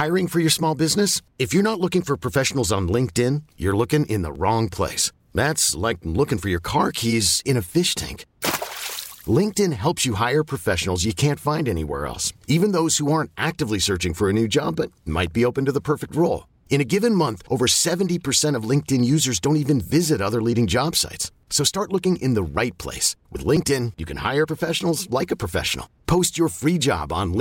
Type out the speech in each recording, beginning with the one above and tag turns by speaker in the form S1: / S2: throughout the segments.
S1: Hiring for your small business? If you're not looking for professionals on LinkedIn, you're looking in the wrong place. That's like looking for your car keys in a fish tank. LinkedIn helps you hire professionals you can't find anywhere else, even those who aren't actively searching for a new job but might be open to the perfect role. In a given month, over 70% of LinkedIn users don't even visit other leading job sites. So start looking in the right place. With LinkedIn, you can hire professionals like a professional. Post your free job on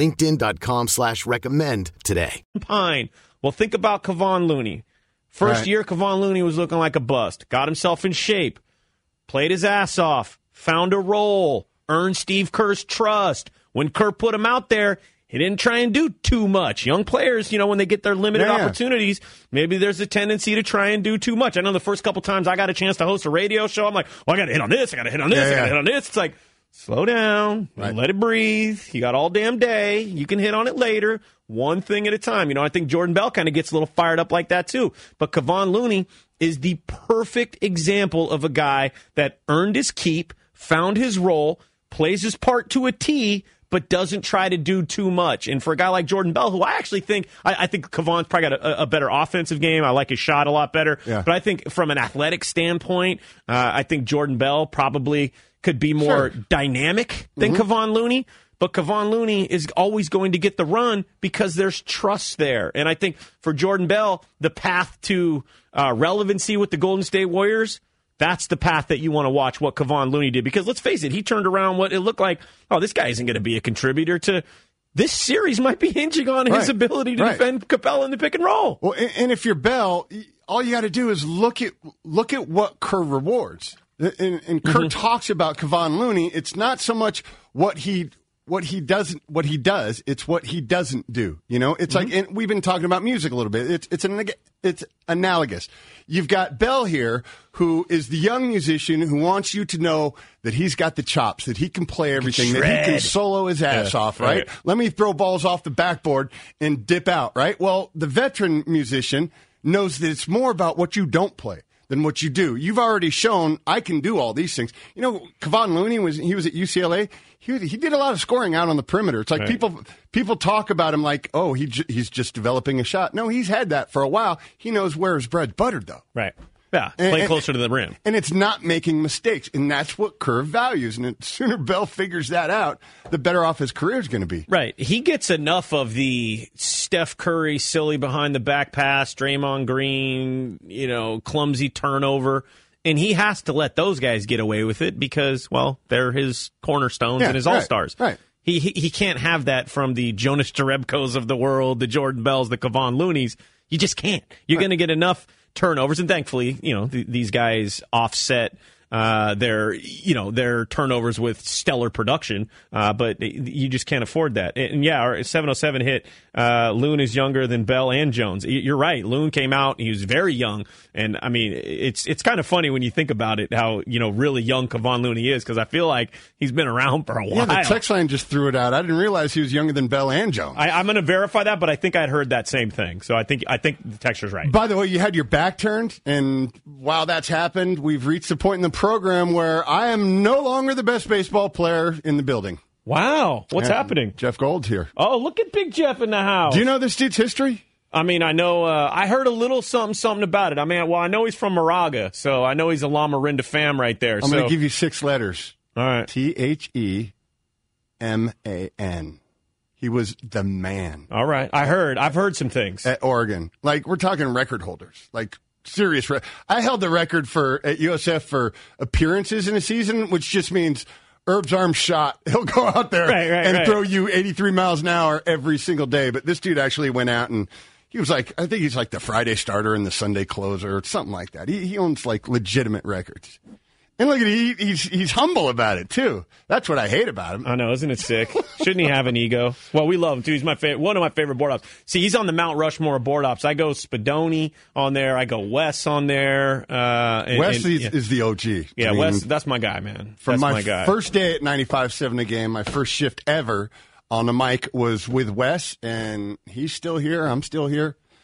S1: linkedin.com/recommend today.
S2: Pine. Well, think about Kevon Looney. First year, Kevon Looney was looking like a bust. Got himself in shape. Played his ass off. Found a role. Earned Steve Kerr's trust. When Kerr put him out there, he didn't try and do too much. Young players, when they get their limited opportunities, maybe there's a tendency to try and do too much. I know the first couple times I got a chance to host a radio show, I'm like, well, I got to hit on this, I got to hit on this, I got to hit on this. It's like, slow down, let it breathe. You got all damn day. You can hit on it later, one thing at a time. I think Jordan Bell kind of gets a little fired up like that too. But Kevon Looney is the perfect example of a guy that earned his keep, found his role, plays his part to a T, but doesn't try to do too much. And for a guy like Jordan Bell, who I actually think, I think Kevon's probably got a better offensive game. I like his shot a lot better. Yeah. But I think from an athletic standpoint, I think Jordan Bell probably could be more dynamic than Kevon Looney. But Kevon Looney is always going to get the run because there's trust there. And I think for Jordan Bell, the path to relevancy with the Golden State Warriors, that's the path that you want to watch what Kevon Looney did. Because let's face it, he turned around what it looked like, this guy isn't going to be a contributor to this series might be hinging on his ability to defend Capella in the pick and roll.
S3: Well, and if you're Bell, all you got to do is look at what Kerr rewards. And Kerr talks about Kevon Looney. It's not so much what he does, it's what he doesn't do. It's like, and we've been talking about music a little bit. It's analogous. You've got Bell here, who is the young musician who wants you to know that he's got the chops, that he can play everything, that he can solo his ass off, right? Let me throw balls off the backboard and dip out, right? Well, the veteran musician knows that it's more about what you don't play than what you do. You've already shown I can do all these things. Kevon Looney was at UCLA. He did a lot of scoring out on the perimeter. It's like people talk about him like, oh, he's just developing a shot. No, he's had that for a while. He knows where his bread's buttered, though.
S2: Right. Yeah, play closer to the rim.
S3: And it's not making mistakes, and that's what Kerr values. And the sooner Bell figures that out, the better off his career is going to be.
S2: Right. He gets enough of the Steph Curry silly behind the back pass, Draymond Green, clumsy turnover. And he has to let those guys get away with it because, well, they're his cornerstones and his all-stars.
S3: Right.
S2: He can't have that from the Jonas Jerebkos of the world, the Jordan Bells, the Kevon Looneys. You just can't. You're going to get enough turnovers, and thankfully, these guys offset their turnovers with stellar production, but you just can't afford that. And our 707 hit, Loon is younger than Bell and Jones. You're right. Loon came out, he was very young, and I mean, it's kind of funny when you think about it, how, really young Kevon Looney is, because I feel like he's been around for a while.
S3: Yeah, the text line just threw it out. I didn't realize he was younger than Bell and Jones.
S2: I'm going to verify that, but I think I'd heard that same thing, so I think the texture's right.
S3: By the way, you had your back turned, and while that's happened, we've reached the point in the program where I am no longer the best baseball player in the building.
S2: Wow. What's happening?
S3: Jeff Gold's here.
S2: Oh, look at Big Jeff in the house.
S3: Do you know this dude's history?
S2: I mean, I know, I heard a little something about it. I mean, I know he's from Moraga, so I know he's a La Marinda fam right there.
S3: I'm going to give you 6 letters.
S2: All right.
S3: Theman. He was the man.
S2: All right. I've heard some things.
S3: At Oregon. Like, we're talking record holders. Like, serious. I held the record at USF for appearances in a season, which just means Herb's arm shot. He'll go out there and throw you 83 miles an hour every single day. But this dude actually went out and he was like, I think he's like the Friday starter and the Sunday closer or something like that. He owns like legitimate records. And look at he's humble about it, too. That's what I hate about him.
S2: I know, isn't it sick? Shouldn't he have an ego? Well, we love him, too. He's one of my favorite board ops. See, he's on the Mount Rushmore of board ops. I go Spadoni on there. I go Wes on there.
S3: Wes is the OG.
S2: Yeah, I mean, Wes, that's my guy, man.
S3: From
S2: my guy.
S3: First day at 95.7 a game, my first shift ever on the mic was with Wes, and he's still here. I'm still here.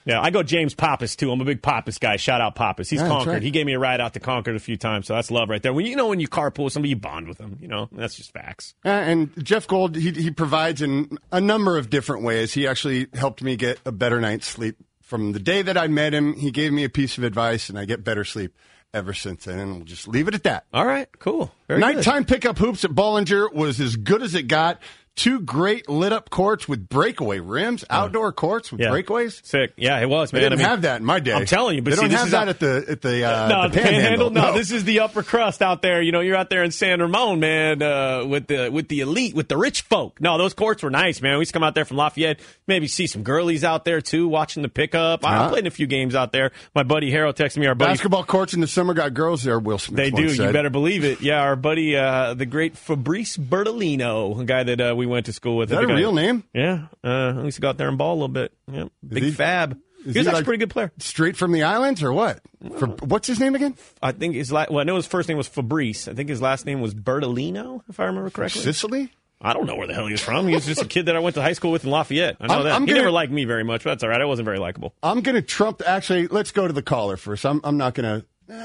S2: Yeah, I go James Pappas, too. I'm a big Pappas guy. Shout out Pappas. He's Concord.
S3: Right.
S2: He gave me a ride out to Concord a few times, so that's love right there. When you carpool with somebody, you bond with them. That's just facts.
S3: And Jeff Gold, he provides in a number of different ways. He actually helped me get a better night's sleep. From the day that I met him, he gave me a piece of advice, and I get better sleep ever since then. And we'll just leave it at that.
S2: All right, cool. Very
S3: Nighttime
S2: good.
S3: pickup hoops at Bollinger was as good as it got. 2 great lit-up courts with breakaway rims, outdoor courts with breakaways.
S2: Sick. Yeah, it was, man.
S3: They didn't have that in my day.
S2: I'm telling you. But
S3: they don't have that at the Panhandle.
S2: No, this is the upper crust out there. You're out there in San Ramon, man, with the elite, with the rich folk. No, those courts were nice, man. We used to come out there from Lafayette, maybe see some girlies out there, too, watching the pickup. I played in a few games out there. My buddy Harold texted me. Our buddy,
S3: basketball courts in the summer got girls there, Will Smith.
S2: They do.
S3: Said.
S2: You better believe it. Yeah, our buddy, the great Fabrice Bertolino, a guy that we went to school with.
S3: Is that a real name?
S2: Yeah. I used to go out there and ball a little bit. Yeah. Big Fab. He was actually a pretty good player.
S3: Straight from the islands or what? What's his name again?
S2: I think I know his first name was Fabrice. I think his last name was Bertolino, if I remember correctly.
S3: Sicily?
S2: I don't know where the hell he was from. He was just a kid that I went to high school with in Lafayette. I know that. He never liked me very much, but that's all right. I wasn't very likable.
S3: I'm going to trump. Actually, let's go to the caller first. I'm not going to.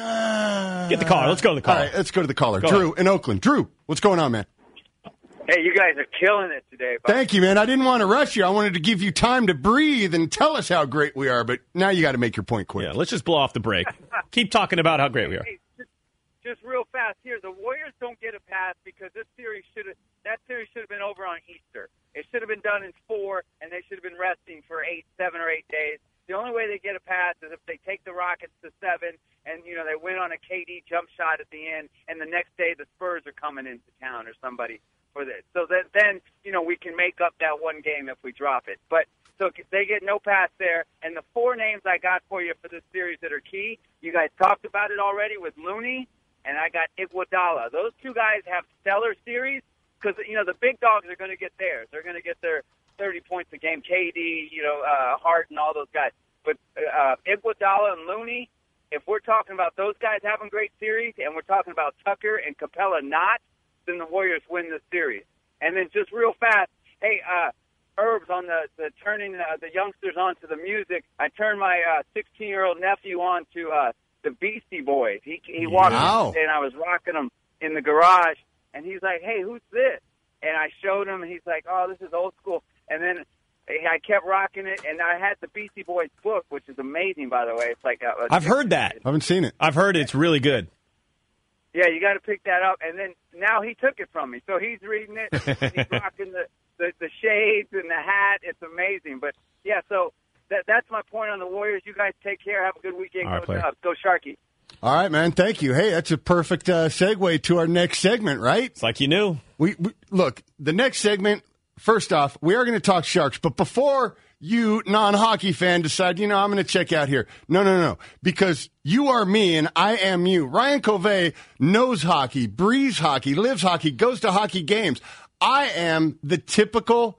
S2: Get the caller. Let's go to the caller.
S3: All right, let's go to the caller.
S2: Go
S3: Drew
S2: ahead.
S3: in Oakland. Drew, what's going on, man?
S4: Hey, you guys are killing it today. Bob.
S3: Thank you, man. I didn't want to rush you. I wanted to give you time to breathe and tell us how great we are, but now you got to make your point quick.
S2: Yeah, let's just blow off the break. Keep talking about how great we are.
S4: Hey, just real fast here. The Warriors don't get a pass because that series should have been over on Easter. It should have been done in 4, and they should have been resting for 7 or 8 days. The only way they get a pass is if they take the Rockets to 7, and they win on a KD jump shot at the end, and the next day the Spurs are coming into town or somebody for this. So then we can make up that one game if we drop it. But so they get no pass there. And the 4 names I got for you for this series that are key, you guys talked about it already with Looney, and I got Iguodala. Those 2 guys have stellar series because the big dogs are going to get theirs. They're going to get their 30 points a game. KD, Harden, all those guys. But Iguodala and Looney, if we're talking about those guys having great series, and we're talking about Tucker and Capella not, then the Warriors win this series. And then just real fast, hey, Herbs, on the turning the youngsters onto the music, I turned my 16-year-old nephew on to the Beastie Boys. He walked in and I was rocking him in the garage, and he's like, hey, who's this? And I showed him, and he's like, oh, this is old school. And then I kept rocking it, and I had the Beastie Boys book, which is amazing, by the way. It's like
S2: I've heard that.
S3: I haven't seen it.
S2: I've heard it's really good.
S4: Yeah, you got to pick that up. And then now he took it from me, so he's reading it. He's rocking the shades and the hat. It's amazing. But yeah, so that's my point on the Warriors. You guys take care. Have a good weekend.
S2: All right,
S4: Go Sharky.
S3: All right, man. Thank you. Hey, that's a perfect segue to our next segment, right?
S2: It's like you knew.
S3: We look, the next segment. First off, we are going to talk Sharks, but before you, non-hockey fan, decide, I'm going to check out here. No. Because you are me and I am you. Ryan Covey knows hockey, breathes hockey, lives hockey, goes to hockey games. I am the typical...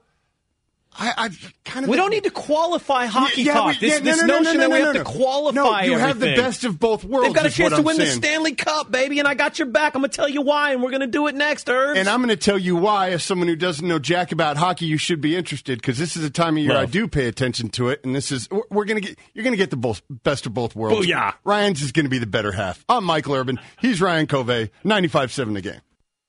S2: We don't need to qualify hockey talk. This notion that we have to qualify
S3: you have the
S2: everything.
S3: best of both worlds.
S2: They've got a chance to win the
S3: saying.
S2: Stanley Cup, baby, and I got your back. I'm going to tell you why, and we're going to do it next, Herbs.
S3: And I'm going to tell you why, as someone who doesn't know jack about hockey, you should be interested, because this is a time of year I do pay attention to it, and you're going to get the best of both worlds.
S2: Booyah.
S3: Ryan's is going to be the better half. I'm Michael Urban. He's Ryan Covey, 95.7 The Game.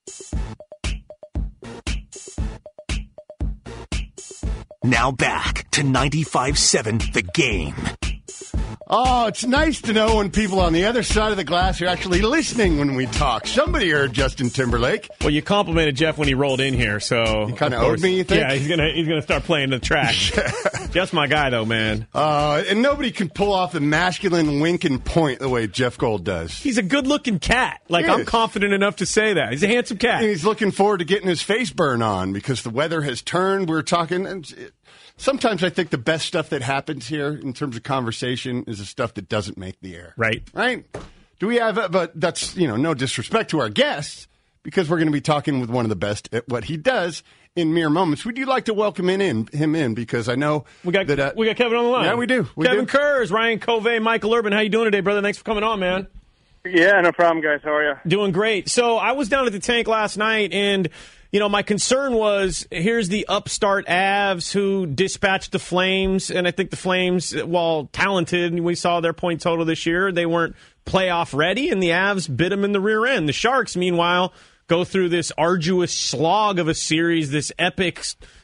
S5: Now back to 95.7 The Game.
S3: Oh, it's nice to know when people on the other side of the glass are actually listening when we talk. Somebody heard Justin Timberlake.
S2: Well, you complimented Jeff when he rolled in here, so...
S3: He kind of owed me, you think?
S2: Yeah, he's gonna start playing the track. Jeff's my guy, though, man.
S3: And nobody can pull off the masculine wink and point the way Jeff Gold does.
S2: He's a good-looking cat.
S3: He
S2: I'm
S3: is.
S2: confident enough to say that. He's a handsome cat.
S3: And he's looking forward to getting his face burn on because the weather has turned. We're talking... And sometimes I think the best stuff that happens here in terms of conversation is the stuff that doesn't make the air.
S2: Right.
S3: Do we have... But that's, no disrespect to our guests, because we're going to be talking with one of the best at what he does in mere moments. Would you like to welcome him in? Because I know
S2: we got Kevin on the line.
S3: Yeah, we do.
S2: Kevin Kurz, Ryan Covey, Michael Urban. How you doing today, brother? Thanks for coming on, man.
S6: Yeah, no problem, guys. How are you?
S2: Doing great. So I was down at the tank last night, and my concern was, here's the upstart Avs who dispatched the Flames, and I think the Flames, while talented, and we saw their point total this year, they weren't playoff ready, and the Avs bit them in the rear end. The Sharks, meanwhile, go through this arduous slog of a series, this epic,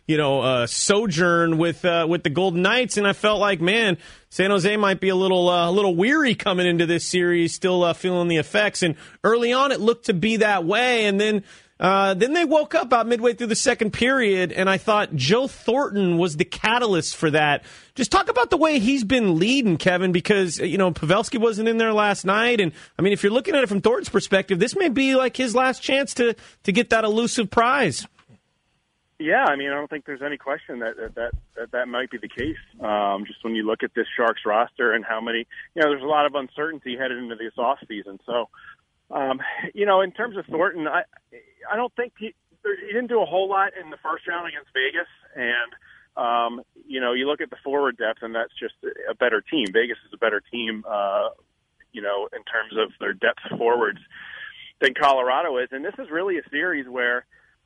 S2: sojourn with the Golden Knights, and I felt like, man, San Jose might be a little weary coming into this series, still feeling the effects. And early on, it looked to be that way, and then they woke up about midway through the second period, and I thought Joe Thornton was the catalyst for that. Just talk about the way he's been leading, Kevin, because, Pavelski wasn't in there last night. And, I mean, if you're looking at it from Thornton's perspective, this may be like his last chance to get that elusive prize.
S6: Yeah, I mean, I don't think there's any question that might be the case. Just when you look at this Sharks roster and how many, there's a lot of uncertainty headed into this off season. So, in terms of Thornton, I don't think he didn't do a whole lot in the first round against Vegas. And, you look at the forward depth, and that's just a better team. Vegas is a better team, in terms of their depth forwards than Colorado is. And this is really a series where,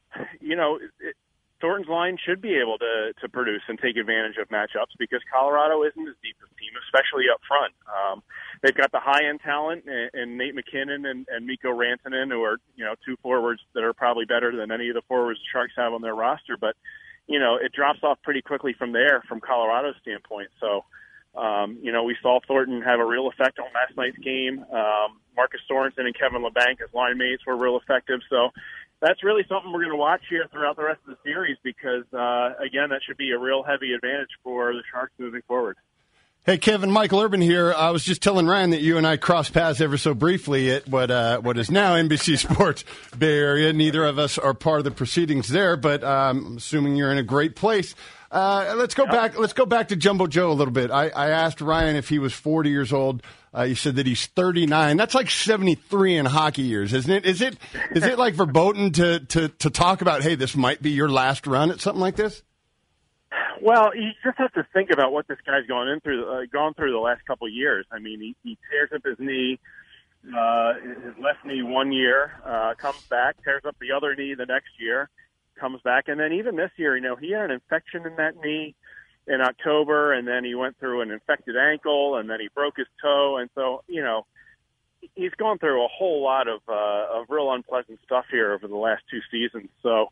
S6: Thornton's line should be able to produce and take advantage of matchups because Colorado isn't as deep a team, especially up front. They've got the high-end talent in Nate McKinnon and Mikko Rantanen, who are, two forwards that are probably better than any of the forwards the Sharks have on their roster. But, it drops off pretty quickly from there from Colorado's standpoint. So, we saw Thornton have a real effect on last night's game. Marcus Sorensen and Kevin Labanc as line mates were real effective. So, that's really something we're going to watch here throughout the rest of the series because, again, that should be a real heavy advantage for the Sharks moving forward.
S3: Hey, Kevin, Michael Urban here. I was just telling Ryan that you and I crossed paths ever so briefly at what is now NBC Sports Bay Area. Neither of us are part of the proceedings there, but I'm assuming you're in a great place. Let's go back to Jumbo Joe a little bit. I asked Ryan if he was 40 years old. You said that he's 39. That's like 73 in hockey years, isn't it? Is it like verboten to talk about, hey, this might be your last run at something like this?
S6: Well, you just have to think about what this guy's gone through the last couple of years. I mean, he tears up his knee, his left knee 1 year, comes back, tears up the other knee the next year, comes back, and then even this year, he had an infection in that knee in October, and then he went through an infected ankle, and then he broke his toe, and so he's gone through a whole lot of real unpleasant stuff here over the last two seasons. So,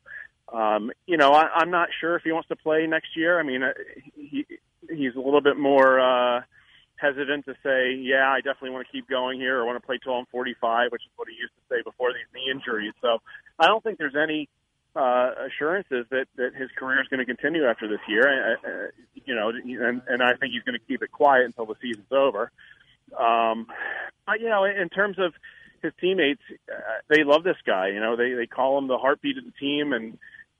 S6: I'm not sure if he wants to play next year. I mean, he's a little bit more hesitant to say, yeah, I definitely want to keep going here or want to play till I'm 45, which is what he used to say before these knee injuries. So I don't think there's any assurances that his career is going to continue after this year, and I think he's going to keep it quiet until the season's over. But, in terms of his teammates, they love this guy. They call him the heartbeat of the team, and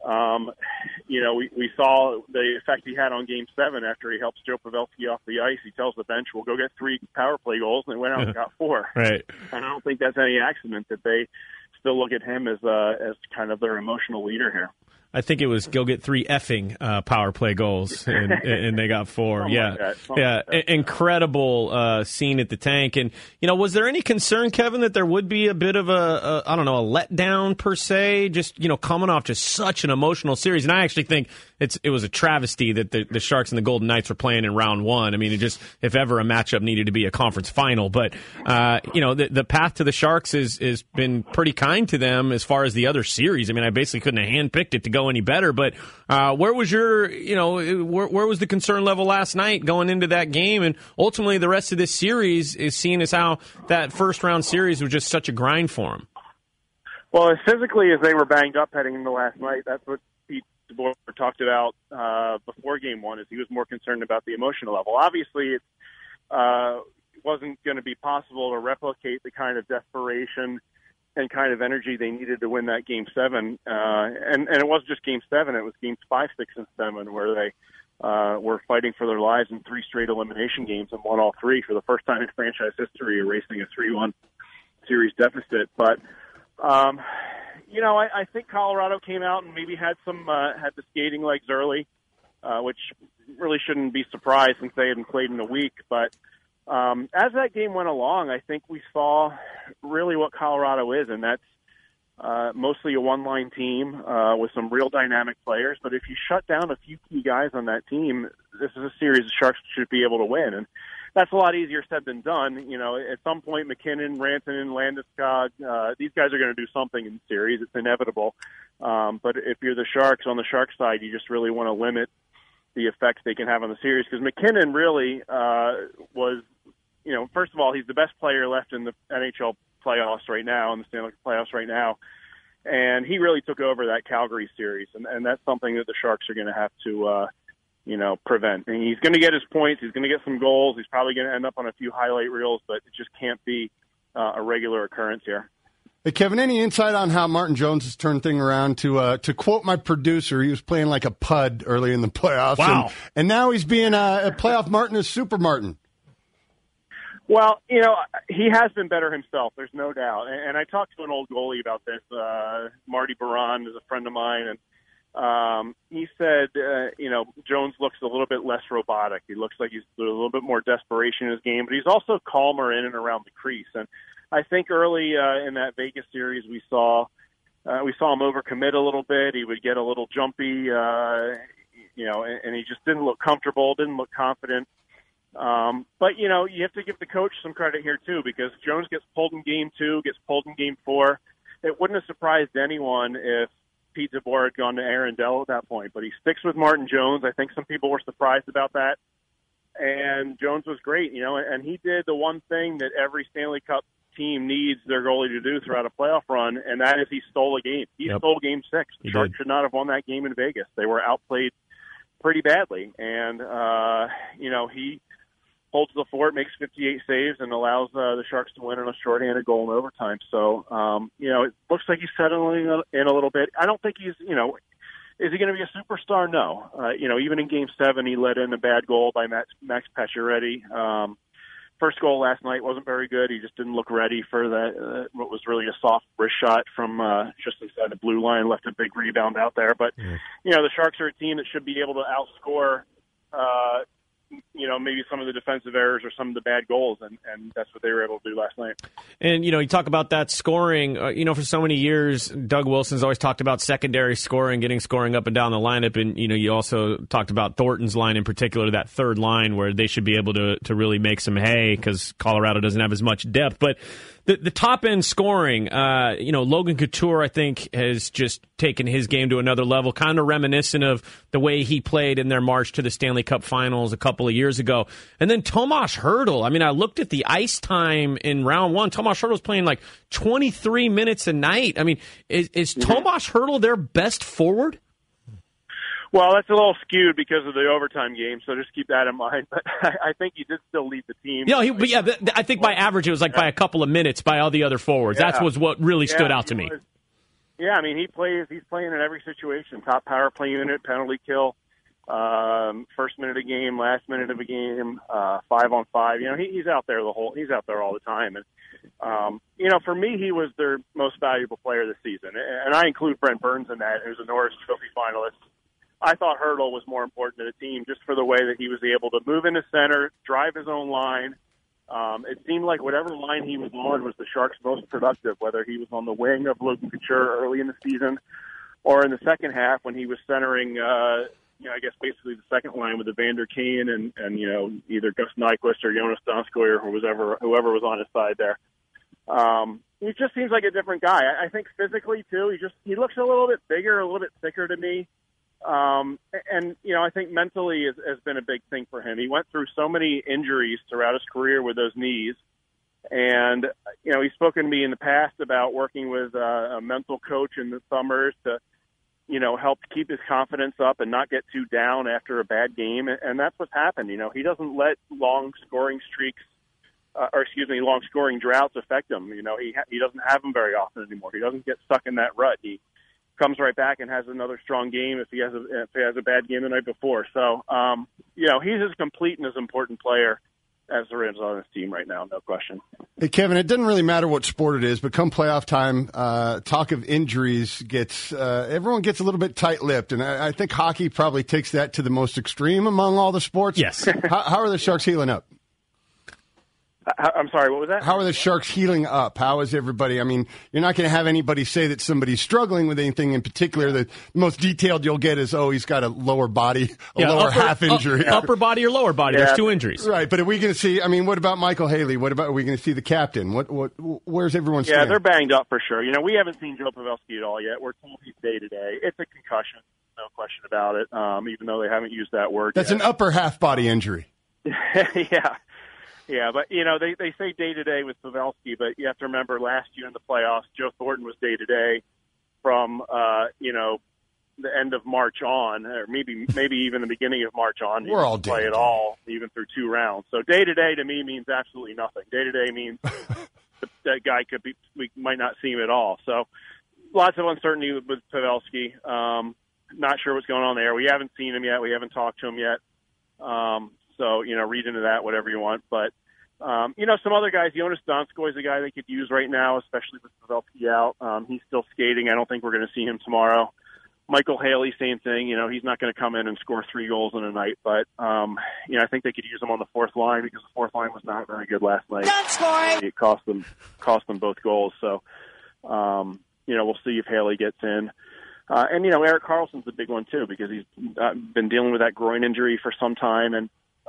S6: we saw the effect he had on Game 7 after he helps Joe Pavelski off the ice. He tells the bench, "We'll go get 3 power play goals," and they went out and got 4.
S2: Right.
S6: And I don't think that's any accident that they still look at him as kind of their emotional leader here.
S2: I think it was go get 3 effing power play goals, and they got 4. Incredible scene at the tank. And, was there any concern, Kevin, that there would be a bit of a letdown per se, just, coming off just such an emotional series? And I actually think it was a travesty that the Sharks and the Golden Knights were playing in round 1. I mean, if ever a matchup needed to be a conference final. But, the path to the Sharks has been pretty kind to them as far as the other series. I mean, I basically couldn't have handpicked it to go any better, but where was where was the concern level last night going into that game? And ultimately the rest of this series is seen as how that first round series was just such a grind for them.
S6: Well, as physically as they were banged up heading into last night, that's what Pete DeBoer talked about before Game 1, is he was more concerned about the emotional level. Obviously, it wasn't going to be possible to replicate the kind of desperation and kind of energy they needed to win that Game 7. And it wasn't just Game 7, it was Games 5, 6, and 7, where they were fighting for their lives in 3 straight elimination games and won all 3 for the first time in franchise history, erasing a 3-1 series deficit. But, I think Colorado came out and maybe had the skating legs early, which really shouldn't be surprised since they hadn't played in a week. But, as that game went along, I think we saw really what Colorado is, and that's mostly a one-line team with some real dynamic players. But if you shut down a few key guys on that team, this is a series the Sharks should be able to win. And that's a lot easier said than done. You know, at some point, McKinnon, Rantanen, Landeskog, these guys are going to do something in the series. It's inevitable. But if you're the Sharks, on the Sharks side, you just really want to limit the effects they can have on the series. Because McKinnon really was, you know, first of all, he's the best player left in the NHL playoffs right now, in the Stanley Cup playoffs right now. And he really took over that Calgary series. And that's something that the Sharks are going to have to, prevent. And he's going to get his points. He's going to get some goals. He's probably going to end up on a few highlight reels, but it just can't be a regular occurrence here.
S3: Hey, Kevin, any insight on how Martin Jones has turned thing around? To quote my producer, he was playing like a pud early in the playoffs.
S2: Wow.
S3: And now he's being a playoff Martin is Super Martin.
S6: Well, you know, he has been better himself. There's no doubt. And I talked to an old goalie about this. Marty Baron is a friend of mine, and he said, Jones looks a little bit less robotic. He looks like he's a little bit more desperation in his game, but he's also calmer in and around the crease. And I think early in that Vegas series, we saw him overcommit a little bit. He would get a little jumpy, and he just didn't look comfortable, didn't look confident. But, you know, you have to give the coach some credit here, too, because Jones gets pulled in Game 2, gets pulled in Game 4. It wouldn't have surprised anyone if Pete DeBoer had gone to Aaron Dell at that point. But he sticks with Martin Jones. I think some people were surprised about that. And Jones was great, you know, and he did the one thing that every Stanley Cup team needs their goalie to do throughout a playoff run, and that is he stole a game. He stole Game 6. The Sharks should not have won that game in Vegas. They were outplayed pretty badly. And, he holds the fort, makes 58 saves, and allows the Sharks to win on a shorthanded goal in overtime. So, it looks like he's settling in a little bit. I don't think he's, is he going to be a superstar? No. Even in Game 7, he let in a bad goal by Max Pacioretty. First goal last night wasn't very good. He just didn't look ready for that. What was really a soft wrist shot from just inside the blue line, left a big rebound out there. But, the Sharks are a team that should be able to outscore maybe some of the defensive errors or some of the bad goals, and that's what they were able to do last night.
S2: And, you talk about that scoring. For so many years, Doug Wilson's always talked about secondary scoring, getting scoring up and down the lineup. And, you also talked about Thornton's line in particular, that third line where they should be able to really make some hay because Colorado doesn't have as much depth. But the top-end scoring, Logan Couture, I think, has just taken his game to another level, kind of reminiscent of the way he played in their march to the Stanley Cup Finals a couple of years ago. And then Tomas Hertl, I looked at the ice time in round one. Tomas Hertl's playing like 23 minutes a night. Is Tomas Hertl their best forward?
S6: Well, that's a little skewed because of the overtime game, so just keep that in mind. But I think he did still lead the team.
S2: I think by average it was by a couple of minutes by all the other forwards. That was what really stood out to me.
S6: He's playing in every situation. Top power play unit, penalty kill, first minute of a game, last minute of a game, 5-on-5. He's out there he's out there all the time. And for me, he was their most valuable player this season, and I include Brent Burns in that, who's a Norris Trophy finalist. I thought Hertl was more important to the team just for the way that he was able to move into center, drive his own line. It seemed like whatever line he was on was the Sharks' most productive, whether he was on the wing of Logan Couture early in the season or in the second half when he was centering, basically the second line with Evander Kane and either Gus Nyquist or Jonas Donskoy or whoever was on his side there. He just seems like a different guy. I think physically, too, he looks a little bit bigger, a little bit thicker to me. I think mentally has been a big thing for him. He went through so many injuries throughout his career with those knees. And, he's spoken to me in the past about working with a mental coach in the summers to, help keep his confidence up and not get too down after a bad game. And that's what's happened. He doesn't let long scoring droughts affect him. He doesn't have them very often anymore. He doesn't get stuck in that rut. He comes right back and has another strong game if he has a bad game the night before. So, he's as complete and as important player as there is on this team right now, no question.
S3: Hey, Kevin, it doesn't really matter what sport it is, but come playoff time, talk of injuries everyone gets a little bit tight-lipped, and I think hockey probably takes that to the most extreme among all the sports.
S2: Yes.
S3: How are the Sharks healing up?
S6: I'm sorry, what was that?
S3: How are the Sharks healing up? How is everybody? I mean, you're not going to have anybody say that somebody's struggling with anything in particular. The most detailed you'll get is, he's got a lower body, lower half injury.
S2: Upper body or lower body.
S6: Yeah.
S2: There's 2 injuries.
S3: Right, but are we going to see, what about Michael Haley? Are we going to see the captain? Where's everyone
S6: Yeah,
S3: standing?
S6: they're banged up for sure. We haven't seen Joe Pavelski at all yet. We're told he's day-to-day. It's a concussion, no question about it, even though they haven't used that word
S3: That's
S6: yet.
S3: an upper half body injury.
S6: Yeah, but, they say day-to-day with Pavelski, but you have to remember last year in the playoffs, Joe Thornton was day-to-day from, the end of March on, or maybe even the beginning of March on.
S3: We're all
S6: didn't play
S3: day-to-day.
S6: at all, even through 2 rounds. So day-to-day to me means absolutely nothing. Day-to-day means that guy we might not see him at all. So lots of uncertainty with Pavelski. Not sure what's going on there. We haven't seen him yet. We haven't talked to him yet. So, read into that whatever you want. But, some other guys, Jonas Donskoy is a guy they could use right now, especially with Pavelski out. He's still skating. I don't think we're going to see him tomorrow. Michael Haley, same thing. He's not going to come in and score 3 goals in a night. But, I think they could use him on the 4th line because the 4th line was not very good last night.
S7: Not scoring!
S6: It cost them both goals. So, we'll see if Haley gets in. And Erik Karlsson's a big one, too, because he's been dealing with that groin injury for some time. And,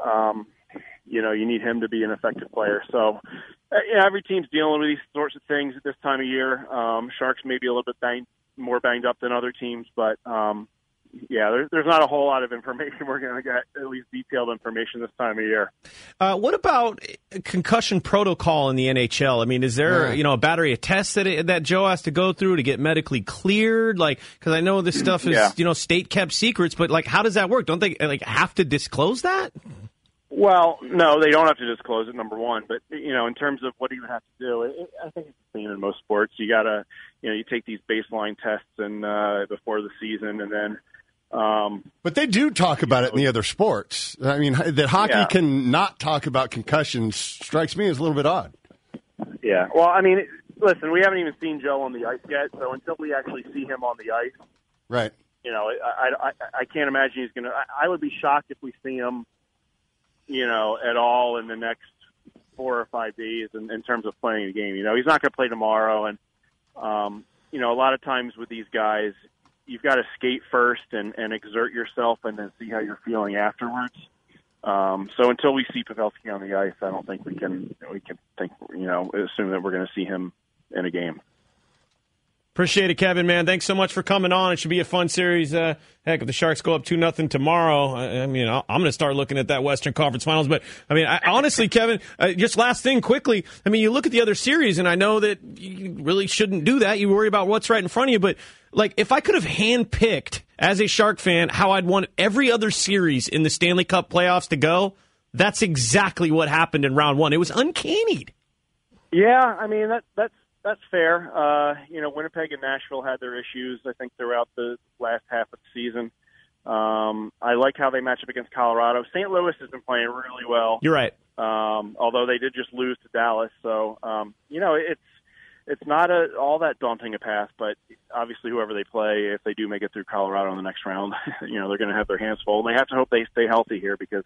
S6: you need him to be an effective player. So, every team's dealing with these sorts of things at this time of year. Sharks may be a little bit more banged up than other teams, but, there's not a whole lot of information. We're going to get at least detailed information this time of year.
S2: What about concussion protocol in the NHL? Is there a battery of tests that Joe has to go through to get medically cleared? Because I know this stuff is state kept secrets, but how does that work? Don't they have to disclose that?
S6: Well, no, they don't have to disclose it, number one. But, in terms of what he would have to do, I think it's the same in most sports. You got to, you take these baseline tests and before the season, and then.
S3: But they do talk about it in the other sports. That hockey can not talk about concussions strikes me as a little bit odd.
S6: Yeah. Well, listen, we haven't even seen Joe on the ice yet, so until we actually see him on the ice,
S3: right?
S6: I can't imagine he's going to. I would be shocked if we see him, at all in the next 4 or 5 days in terms of playing a game. He's not going to play tomorrow, and a lot of times with these guys, you've got to skate first and exert yourself and then see how you're feeling afterwards. So until we see Pavelski on the ice, I don't think we can think, assume that we're going to see him in a game.
S2: Appreciate it, Kevin, man. Thanks so much for coming on. It should be a fun series. Heck, if the Sharks go up 2-0 tomorrow, I'm going to start looking at that Western Conference Finals. But, honestly, Kevin, just last thing quickly, you look at the other series, and I know that you really shouldn't do that. You worry about what's right in front of you. But, if I could have handpicked, as a Shark fan, how I'd want every other series in the Stanley Cup playoffs to go, that's exactly what happened in round 1. It was uncanny.
S6: Yeah, that's fair. Winnipeg and Nashville had their issues, I think, throughout the last half of the season. I like how they match up against Colorado. St. Louis has been playing really well.
S2: You're right.
S6: Although they did just lose to Dallas. So, it's not all that daunting a path, but obviously whoever they play, if they do make it through Colorado in the next round, they're going to have their hands full. And they have to hope they stay healthy here because,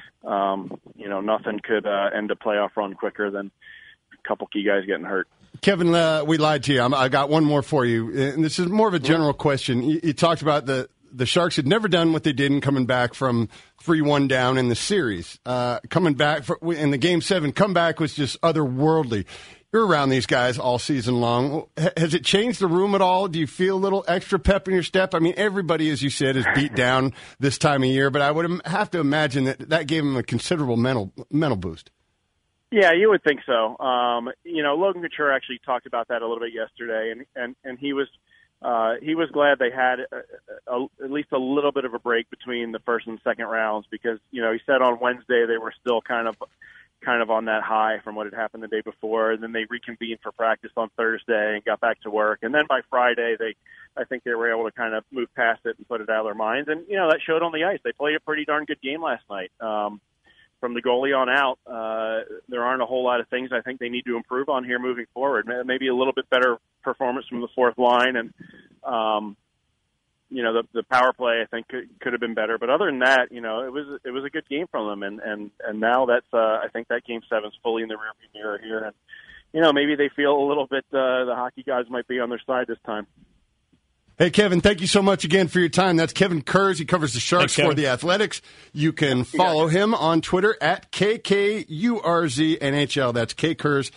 S6: nothing could end a playoff run quicker than a couple key guys getting hurt.
S3: Kevin, we lied to you. I got one more for you, and this is more of a general question. You talked about the Sharks had never done what they did in coming back from 3-1 down in the series. Coming back in the Game 7 comeback was just otherworldly. You're around these guys all season long. Has it changed the room at all? Do you feel a little extra pep in your step? Everybody, as you said, is beat down this time of year, but I would have to imagine that gave them a considerable mental boost.
S6: Yeah, you would think so. Logan Couture actually talked about that a little bit yesterday, and he was glad they had at least a little bit of a break between the first and second rounds because he said on Wednesday they were still kind of on that high from what had happened the day before, and then they reconvened for practice on Thursday and got back to work, and then by Friday I think they were able to kind of move past it and put it out of their minds, and that showed on the ice. They played a pretty darn good game last night. From the goalie on out, there aren't a whole lot of things I think they need to improve on here moving forward. Maybe a little bit better performance from the 4th line, and the power play I think could have been better. But other than that, it was a good game from them. And now that's I think that Game 7's fully in the rearview mirror here. And maybe they feel a little bit the hockey guys might be on their side this time.
S3: Hey, Kevin, thank you so much again for your time. That's Kevin Kurz. He covers the Sharks for The Athletics. You can follow him on Twitter at KKURZNHL. That's K Kurz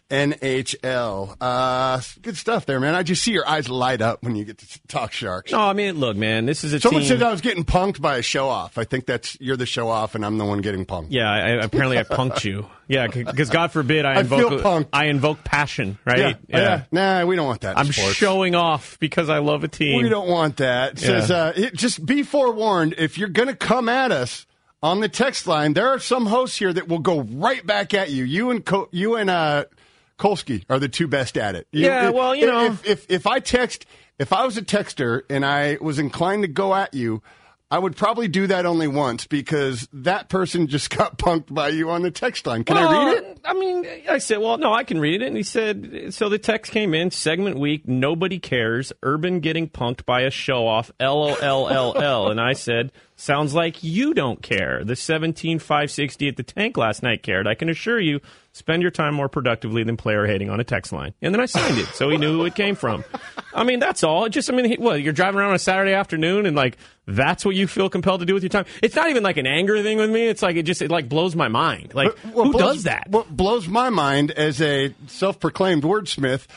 S3: NHL. Good stuff there, man. I just see your eyes light up when you get to talk Sharks.
S2: No, I mean, look, man, this is a
S3: Someone
S2: team.
S3: said I was getting punked by a show-off. I think you're the show-off, and I'm the one getting punked.
S2: Yeah, apparently I punked you. Yeah, because God forbid I invoke passion, right?
S3: Yeah. Nah, we don't want that in
S2: I'm
S3: sports.
S2: showing off because I love a team.
S3: We don't want that. It says, just be forewarned, if you're going to come at us on the text line, there are some hosts here that will go right back at you. You and Kolsky are the two best at it.
S2: If I was a texter and I was inclined to go at you, I would probably do that only once because that person just got punked by you on the text line. Can I read it? I mean, I said, well, no, I can read it. And he said, so the text came in, segment week, nobody cares, Urban getting punked by a show-off, LOLLL. And I said, sounds like you don't care. The 17,560 at the tank last night cared. I can assure you, spend your time more productively than player hating on a text line. And then I signed it, so he knew who it came from. I mean, that's all. You're driving around on a Saturday afternoon, and, that's what you feel compelled to do with your time? It's not even like an anger thing with me. It's like, it blows my mind. Who does that?
S3: What blows my mind as a self-proclaimed wordsmith,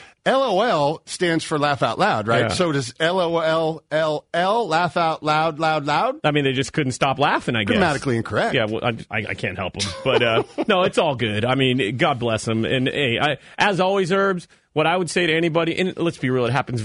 S3: LOL stands for laugh out loud, right?
S2: Yeah.
S3: So does LOLLL laugh out loud, loud, loud?
S2: I mean, they just couldn't stop laughing, I guess.
S3: Grammatically incorrect.
S2: Yeah, well, I can't help them. But, no, it's all good. I mean, God bless them. And, hey, as always, Herbs, what I would say to anybody, and let's be real, it happens,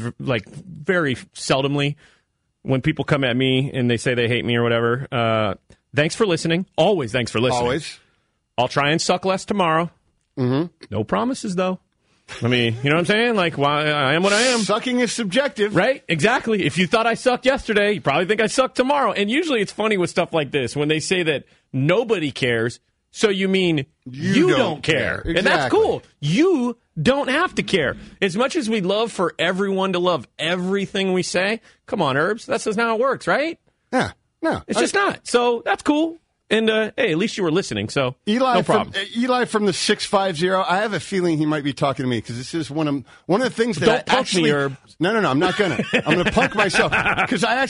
S2: very seldomly when people come at me and they say they hate me or whatever. Thanks for listening. Always thanks for listening.
S3: Always.
S2: I'll try and suck less tomorrow. Mm-hmm. No promises, though. I mean, you know what I'm saying? I am what I am.
S3: Sucking is subjective.
S2: Right? Exactly. If you thought I sucked yesterday, you probably think I suck tomorrow. And usually it's funny with stuff like this when they say that nobody cares, so you mean you don't care.
S3: Exactly.
S2: And that's cool. You don't have to care. As much as we'd love for everyone to love everything we say, come on, Herbs, that's just not how it works, right?
S3: Yeah. No.
S2: It's just not. So that's cool. And, hey, at least you were listening, so no problem.
S3: Eli from the 650, I have a feeling he might be talking to me because this is one of the things that
S2: Don't punk me, Herb.
S3: No, I'm not going to. I'm going to punk myself because I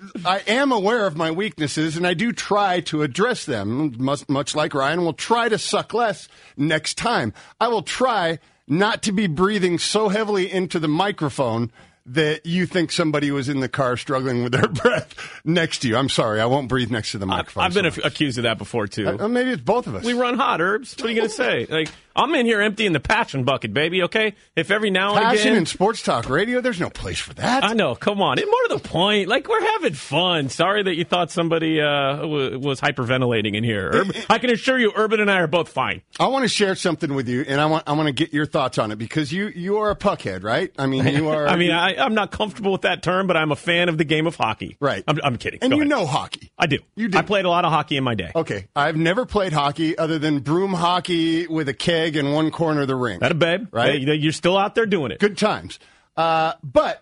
S3: am aware of my weaknesses and I do try to address them, much like Ryan will try to suck less next time. I will try not to be breathing so heavily into the microphone that you think somebody was in the car struggling with their breath next to you. I'm sorry, I won't breathe next to the microphone.
S2: I've been accused of that before, too.
S3: Maybe it's both of us.
S2: We run hot, Herbs. What are you going to say? I'm in here emptying the passion bucket, baby, okay? If every now and again...
S3: Passion in sports talk radio? There's no place for that.
S2: I know, come on. And more to the point, we're having fun. Sorry that you thought somebody was hyperventilating in here. I can assure you, Urban and I are both fine.
S3: I want to share something with you, and I want to get your thoughts on it, because you are a puckhead, right? I mean, you are...
S2: I'm not comfortable with that term, but I'm a fan of the game of hockey.
S3: Right.
S2: I'm kidding.
S3: And
S2: Go
S3: you
S2: ahead.
S3: know hockey.
S2: I do.
S3: You do.
S2: I played a lot of hockey in my day.
S3: Okay. I've never played hockey other than broom hockey with a keg in one corner of the ring.
S2: That a babe.
S3: Right?
S2: You're still out there doing it.
S3: Good times. But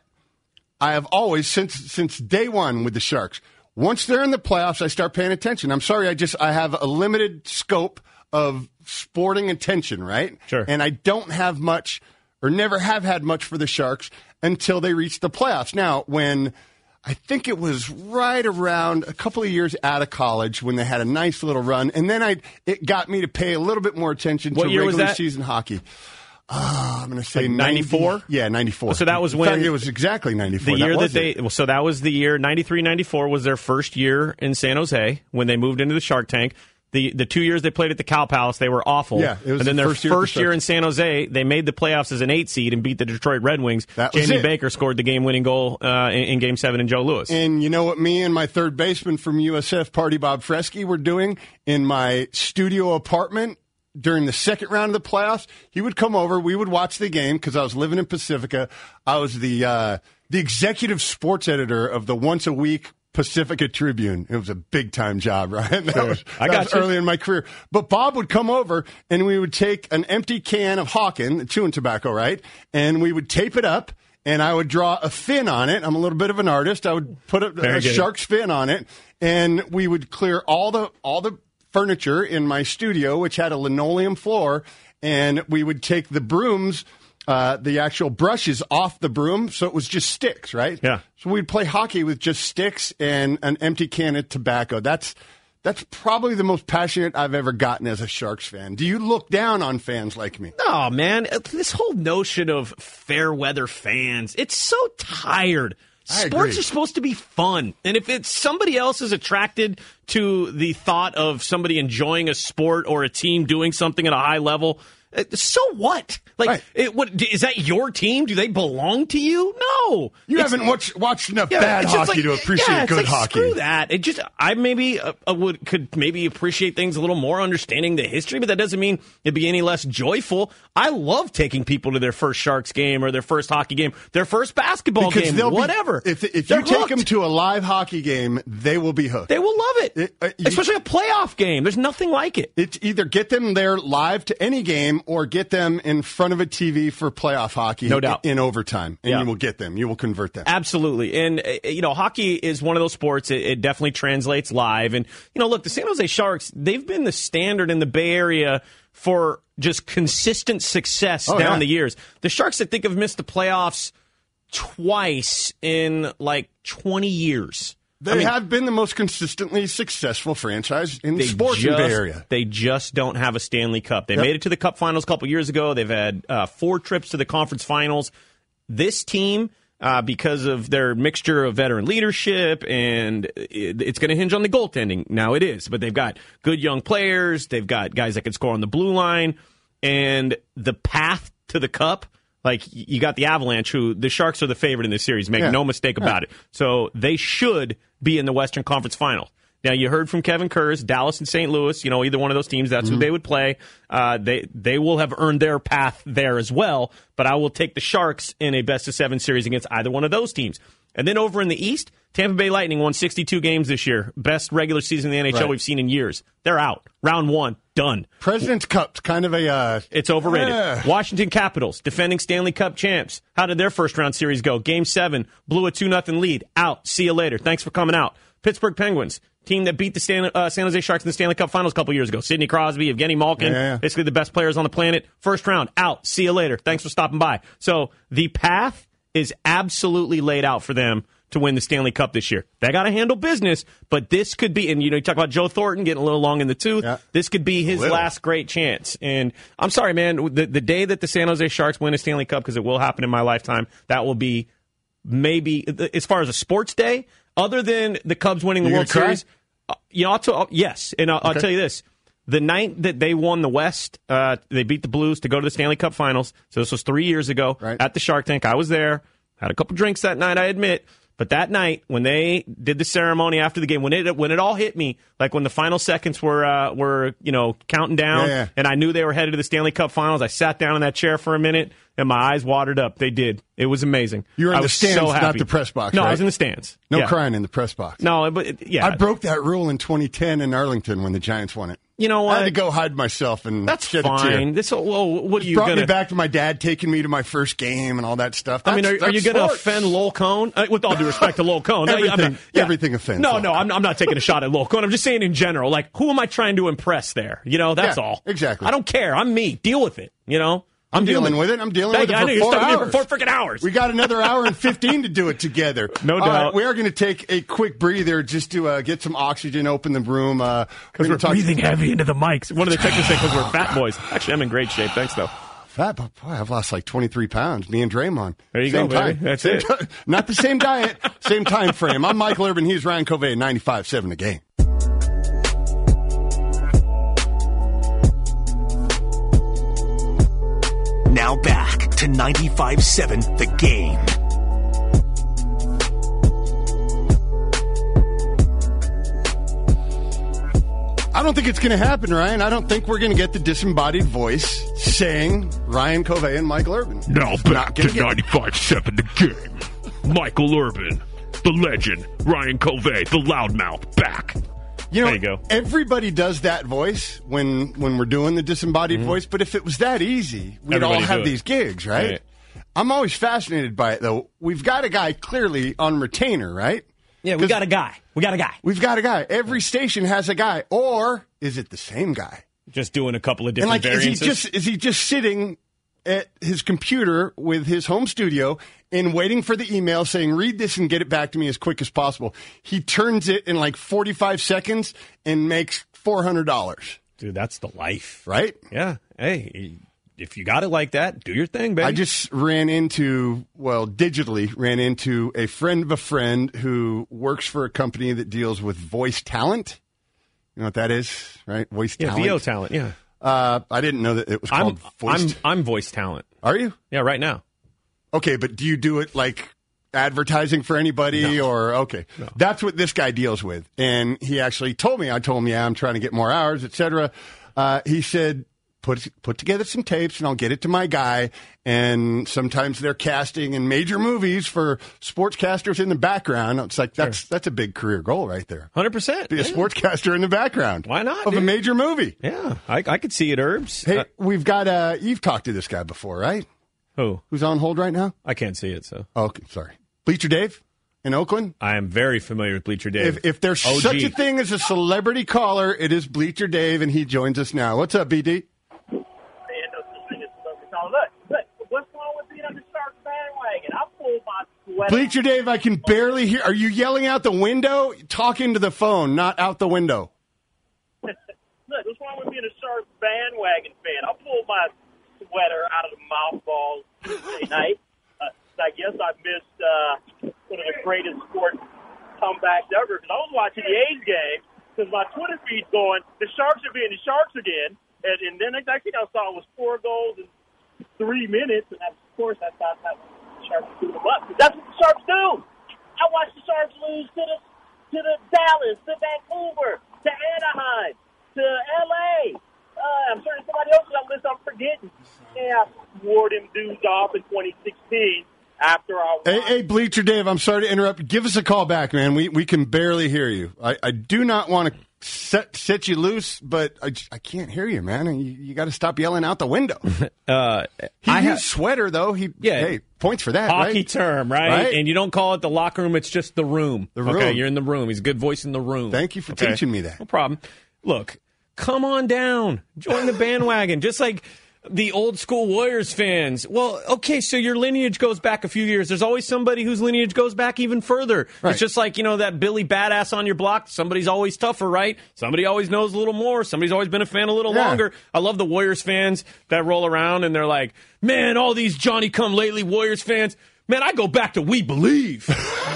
S3: I have always, since day one with the Sharks, once they're in the playoffs, I start paying attention. I'm sorry, I have a limited scope of sporting attention, right?
S2: Sure.
S3: And I don't have much, or never have had much for the Sharks until they reach the playoffs. Now, when I think it was right around a couple of years out of college when they had a nice little run, and then it got me to pay a little bit more attention to regular season hockey. I'm going to say
S2: 94?
S3: Yeah, 94.
S2: So that was when...
S3: In fact, it was exactly 94.
S2: The year so that was the year, 93-94 was their first year in San Jose when they moved into the Shark Tank. The 2 years they played at the Cow Palace, they were awful.
S3: Yeah, it was
S2: and then their first year
S3: in
S2: in San Jose, they made the playoffs as an 8 seed and beat the Detroit Red Wings. Jamie Baker scored the game-winning goal in Game 7 in Joe Louis.
S3: And you know what me and my third baseman from USF, Party Bob Fresky, were doing in my studio apartment during the second round of the playoffs? He would come over. We would watch the game because I was living in Pacifica. I was the executive sports editor of the once-a-week Pacifica Tribune. It was a big-time job, right? That was early in my career. But Bob would come over, and we would take an empty can of Hawken, chewing tobacco, right? And we would tape it up, and I would draw a fin on it. I'm a little bit of an artist. I would put a shark's fin on it, and we would clear all the furniture in my studio, which had a linoleum floor, and we would take the brooms, the actual brushes off the broom, so it was just sticks, right?
S2: Yeah.
S3: So we'd play hockey with just sticks and an empty can of tobacco. That's probably the most passionate I've ever gotten as a Sharks fan. Do you look down on fans like me?
S2: No, man. This whole notion of fair weather fans, it's so tired. Sports are supposed to be fun. And if it's somebody else is attracted to the thought of somebody enjoying a sport or a team doing something at a high level, so what? Like, is that your team? Do they belong to you? No.
S3: You haven't watched enough bad hockey to appreciate good hockey.
S2: Screw that. I could maybe appreciate things a little more, understanding the history, but that doesn't mean it'd be any less joyful. I love taking people to their first Sharks game or their first hockey game, their first basketball game, whatever.
S3: If you take them to a live hockey game, they will be hooked.
S2: They will love it. Especially a playoff game. There's nothing like it.
S3: It's either get them there live to any game or get them in front of a TV for playoff hockey,
S2: no doubt,
S3: in overtime, and you will get them. You will convert them.
S2: Absolutely. And, hockey is one of those sports. It definitely translates live. And, look, the San Jose Sharks, they've been the standard in the Bay Area for just consistent success down the years. The Sharks, I think, have missed the playoffs twice in, 20 years.
S3: They have been the most consistently successful franchise in sports in the Bay Area.
S2: They just don't have a Stanley Cup. They made it to the Cup Finals a couple years ago. They've had 4 trips to the Conference Finals. This team, because of their mixture of veteran leadership, and it's going to hinge on the goaltending. Now it is, but they've got good young players. They've got guys that can score on the blue line. And the path to the Cup, you got the Avalanche, who the Sharks are the favorite in this series. Make no mistake about it. So they should be in the Western Conference Final. Now, you heard from Kevin Kurz, Dallas and St. Louis, either one of those teams, that's who they would play. They will have earned their path there as well, but I will take the Sharks in a best-of-7 series against either one of those teams. And then over in the East, Tampa Bay Lightning won 62 games this year. Best regular season in the NHL we've seen in years. They're out. Round 1, done.
S3: President's Cup's kind of a...
S2: It's overrated. Washington Capitals, defending Stanley Cup champs. How did their first-round series go? Game 7, blew a 2-0 lead. Out. See you later. Thanks for coming out. Pittsburgh Penguins, team that beat the San Jose Sharks in the Stanley Cup Finals a couple years ago. Sidney Crosby, Evgeny Malkin, basically the best players on the planet. First round, out. See you later. Thanks for stopping by. So the path is absolutely laid out for them to win the Stanley Cup this year. They got to handle business, but this could be, and you talk about Joe Thornton getting a little long in the tooth. Yeah. This could be his last great chance. And I'm sorry, man, the day that the San Jose Sharks win a Stanley Cup, because it will happen in my lifetime, that will be maybe, as far as a sports day, other than the Cubs winning the World Series, yes. And I'll tell you this. The night that they won the West, they beat the Blues to go to the Stanley Cup Finals. So this was 3 years ago at the Shark Tank. I was there. Had a couple drinks that night, I admit. But that night, when they did the ceremony after the game, when it all hit me, like when the final seconds were counting down, and I knew they were headed to the Stanley Cup Finals, I sat down in that chair for a minute, and my eyes watered up. They did. It was amazing.
S3: You were in the stands, not the press box,
S2: No,
S3: right?
S2: I was in the stands.
S3: No crying in the press box.
S2: No, but
S3: I broke that rule in 2010 in Arlington when the Giants won it.
S2: You know what?
S3: I had to go hide myself and shed
S2: fine.
S3: a tear.
S2: What are you
S3: brought
S2: gonna...
S3: me back to my dad taking me to my first game and all that stuff.
S2: Are you going to offend Lowell Cone? With all due respect to Lowell Cone.
S3: Everything offends.
S2: No, I'm not taking a shot at Lowell Cone. I'm just saying in general, who am I trying to impress there? That's all.
S3: Exactly.
S2: I don't care. I'm me. Deal with it,
S3: I'm dealing with it. I'm dealing with it for 4 hours.
S2: For 4 freaking hours.
S3: We got another hour and 15 to do it together.
S2: No doubt.
S3: Right, we are going to take a quick breather just to get some oxygen, open the room.
S2: Because we're breathing heavy into the mics. One of the technicians said because we're fat boys. Actually, I'm in great shape. Thanks, though.
S3: Fat, but boy, I've lost 23 pounds. Me and Draymond.
S2: There you go, baby. That's it.
S3: Not the same diet, same time frame. I'm Michael Urban. He's Ryan Covey, 95.7 The Game.
S5: Now back to 95.7 The Game.
S3: I don't think it's going to happen, Ryan. I don't think we're going to get the disembodied voice saying Ryan Covey and Michael Urban.
S7: Now back to 95.7 The Game. Michael Urban, the legend. Ryan Covey, the loudmouth, back.
S2: There you go.
S3: Everybody does that voice when we're doing the disembodied voice, but if it was that easy, we'd all have these gigs, right? I'm always fascinated by it, though. We've got a guy clearly on retainer, right?
S2: Yeah, we got a guy.
S3: We've got a guy. Every station has a guy. Or is it the same guy?
S2: Just doing a couple of different variances.
S3: Is he just sitting at his computer with his home studio and waiting for the email saying, read this and get it back to me as quick as possible? He turns it in like 45 seconds and makes $400.
S2: Dude, that's the life.
S3: Right?
S2: Yeah. Hey, if you got it like that, do your thing, baby.
S3: I just digitally ran into a friend of a friend who works for a company that deals with voice talent. You know what that is, right? Voice talent.
S2: VO talent, yeah.
S3: I didn't know that it was called voice.
S2: I'm voice talent.
S3: Are you?
S2: Yeah, right now.
S3: Okay, but do you do it like advertising for anybody or okay? No. That's what this guy deals with, and he actually told me. I told him, yeah, I'm trying to get more hours, etc. He said, put together some tapes, and I'll get it to my guy. And sometimes they're casting in major movies for sportscasters in the background. It's like that's a big career goal right there.
S2: 100%.
S3: Be a sportscaster in the background.
S2: Why not?
S3: Of a major movie.
S2: Yeah, I could see it, Herbs.
S3: Hey, we've got you've talked to this guy before, right?
S2: Who?
S3: Who's on hold right now?
S2: I can't see it, so.
S3: Oh, okay, sorry. Bleacher Dave in Oakland?
S2: I am very familiar with Bleacher Dave.
S3: If there's
S2: OG.
S3: such a thing as a celebrity caller, it is Bleacher Dave, and he joins us now. What's up, BD?
S8: Look, what's wrong with being on the Sharks bandwagon? I pulled my sweater.
S3: Bleacher Dave, I can barely hear. Are you yelling out the window? Talk into the phone, not out the window.
S8: Look, what's wrong with being a Sharks bandwagon fan? I pulled my sweater out of the mothballs Tuesday night. I guess I missed one of the greatest sports comebacks ever because I was watching the A's game because my Twitter feed's going, the Sharks are being the Sharks again. And then the next thing I saw was 4 goals in 3 minutes. And of course, I thought that the Sharks would beat them up. That's what the Sharks do. I watched the Sharks lose to the Dallas, to Vancouver, to Anaheim, to L.A. I'm sure there's somebody else on that list I'm forgetting. Yeah, I swore them dudes off in 2016 after I won.
S3: Hey, Bleacher Dave, I'm sorry to interrupt. Give us a call back, man. We can barely hear you. I do not want to set you loose, but I can't hear you, man. You got to stop yelling out the window. He used sweater, though. Hey, points for that,
S2: hockey
S3: right?
S2: term, right? And you don't call it the locker room, it's just the room.
S3: The room.
S2: Okay, you're in the room. He's a good voice in the room.
S3: Thank you for teaching me that.
S2: No problem. Look, come on down. Join the bandwagon. Just like the old school Warriors fans. Well, okay, so your lineage goes back a few years. There's always somebody whose lineage goes back even further. Right. It's just like, that Billy Badass on your block. Somebody's always tougher, right? Somebody always knows a little more. Somebody's always been a fan a little longer. I love the Warriors fans that roll around and they're like, man, all these Johnny-come-lately Warriors fans, man, I go back to We Believe.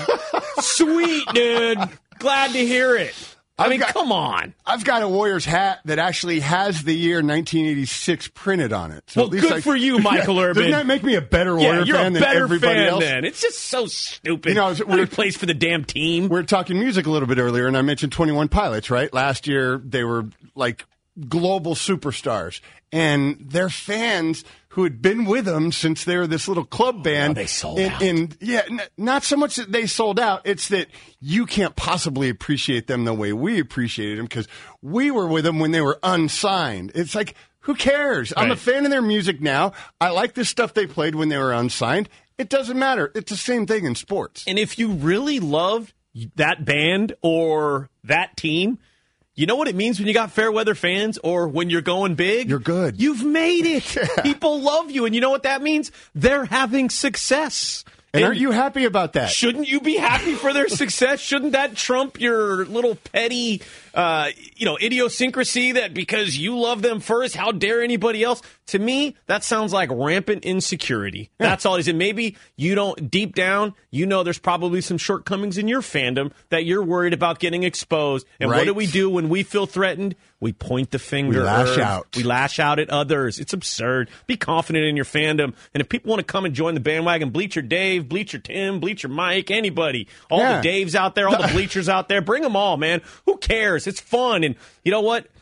S2: Sweet, dude. Glad to hear it. Come on.
S3: I've got a Warriors hat that actually has the year 1986 printed on it. So
S2: well, good for you, Michael Urban.
S3: Doesn't that make me a better Warrior fan than everybody else?
S2: Then. It's just so stupid. We're plays for the damn team.
S3: We were talking music a little bit earlier, and I mentioned 21 Pilots, right? Last year, they were like global superstars. And their fans who had been with them since they were this little club band.
S2: They sold out.
S3: Not so much that they sold out. It's that you can't possibly appreciate them the way we appreciated them because we were with them when they were unsigned. It's like, who cares? Right. I'm a fan of their music now. I like the stuff they played when they were unsigned. It doesn't matter. It's the same thing in sports.
S2: And if you really loved that band or that team, you know what it means when you got fair weather fans or when you're going big?
S3: You're good.
S2: You've made it. Yeah. People love you. And you know what that means? They're having success.
S3: And aren't you happy about that?
S2: Shouldn't you be happy for their success? Shouldn't that trump your little petty, idiosyncrasy that because you love them first, how dare anybody else? To me, that sounds like rampant insecurity. Yeah. That's all it is. And maybe you don't, deep down, there's probably some shortcomings in your fandom that you're worried about getting exposed. And What do we do when we feel threatened? We point the finger.
S3: We lash out.
S2: We lash out at others. It's absurd. Be confident in your fandom. And if people want to come and join the bandwagon, Bleacher Dave, Bleacher Tim, Bleacher Mike, anybody, all the Daves out there, all the Bleachers out there, bring them all, man. Who cares? It's fun. And you know what?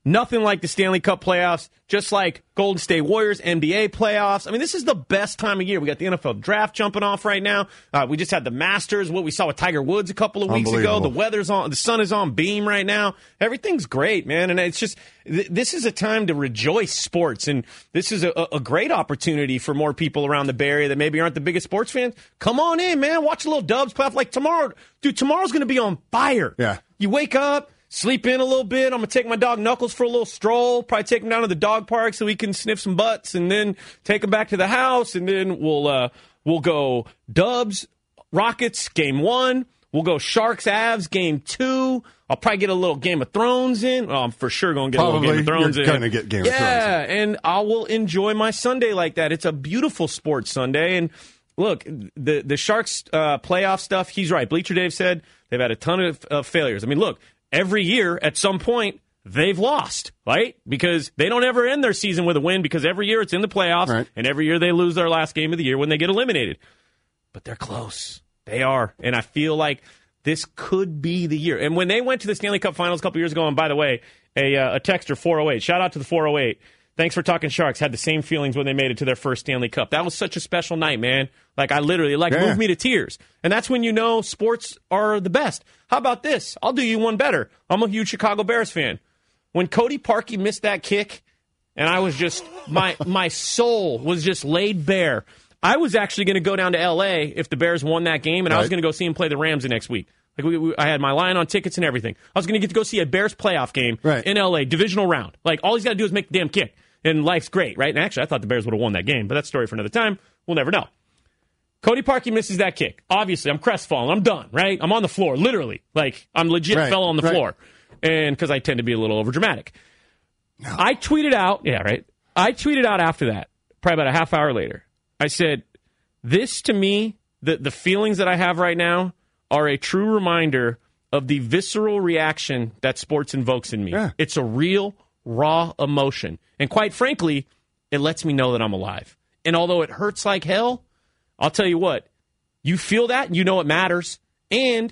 S2: Nothing like the Stanley Cup playoffs, just like Golden State Warriors, NBA playoffs. I mean, this is the best time of year. We got the NFL draft jumping off right now. We just had the Masters, what we saw with Tiger Woods a couple of weeks ago. The weather's on, the sun is on beam right now. Everything's great, man. And it's just, this is a time to rejoice sports. And this is a great opportunity for more people around the Bay Area that maybe aren't the biggest sports fans. Come on in, man. Watch a little Dubs playoff. Like tomorrow, dude, tomorrow's going to be on fire.
S3: Yeah.
S2: You wake up, sleep in a little bit. I'm going to take my dog Knuckles for a little stroll. Probably take him down to the dog park so he can sniff some butts, and then take him back to the house. And then we'll go Dubs, Rockets, game 1. We'll go Sharks, Avs, game 2. I'll probably get a little Game of Thrones in. Oh, I'm for sure going to get a little Game of Thrones in.
S3: You're going to get Game of Thrones in.
S2: Yeah, and I will enjoy my Sunday like that. It's a beautiful sports Sunday. And look, the Sharks playoff stuff, he's right. Bleacher Dave said they've had a ton of failures. I mean, look, every year at some point they've lost, right? Because they don't ever end their season with a win, because every year it's in the playoffs, right, and every year they lose their last game of the year when they get eliminated. But they're close. They are. And I feel like this could be the year. And when they went to the Stanley Cup Finals a couple years ago, and by the way, a texter, 408, shout out to the 408. Thanks for talking Sharks. Had the same feelings when they made it to their first Stanley Cup. That was such a special night, man. Like, I literally, moved me to tears. And that's when you know sports are the best. How about this? I'll do you one better. I'm a huge Chicago Bears fan. When Cody Parkey missed that kick, and I was just, my soul was just laid bare. I was actually going to go down to L.A. if the Bears won that game, and I was going to go see them play the Rams the next week. Like I had my line on tickets and everything. I was going to get to go see a Bears playoff game in L.A., divisional round. Like, all he's got to do is make the damn kick, and life's great, right? And actually, I thought the Bears would have won that game, but that's a story for another time. We'll never know. Cody Parkey misses that kick. Obviously, I'm crestfallen. I'm done, right? I'm on the floor, literally. Like, I'm legit fell on the floor. And because I tend to be a little overdramatic. No. I tweeted out, I tweeted out after that, probably about a half hour later. I said, this to me, the feelings that I have right now are a true reminder of the visceral reaction that sports invokes in me. Yeah. It's a real, raw emotion. And quite frankly, it lets me know that I'm alive. And although it hurts like hell, I'll tell you what, you feel that and you know it matters. And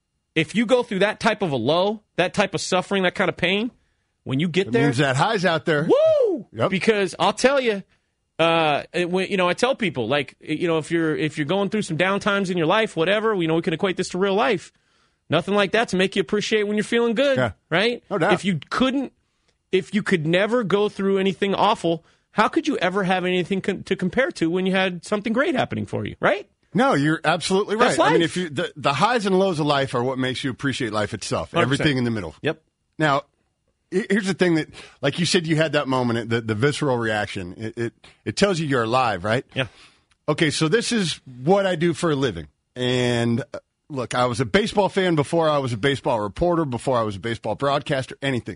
S2: if you go through that type of a low, that type of suffering, that kind of pain, when you get there,
S3: means that high's out there.
S2: Woo! Yep. Because I'll tell you, I tell people, like, if you're going through some downtimes in your life, whatever, we can equate this to real life. Nothing like that to make you appreciate when you're feeling good, right?
S3: No doubt.
S2: If you could never go through anything awful, how could you ever have anything to compare to when you had something great happening for you, right?
S3: No, you're absolutely right.
S2: That's life.
S3: I mean, if the highs and lows of life are what makes you appreciate life itself. 100%. Everything in the middle.
S2: Yep.
S3: Now, here's the thing that, like you said, you had that moment, the visceral reaction. It tells you you're alive, right?
S2: Yeah.
S3: Okay, so this is what I do for a living. And look, I was a baseball fan before I was a baseball reporter, before I was a baseball broadcaster, anything.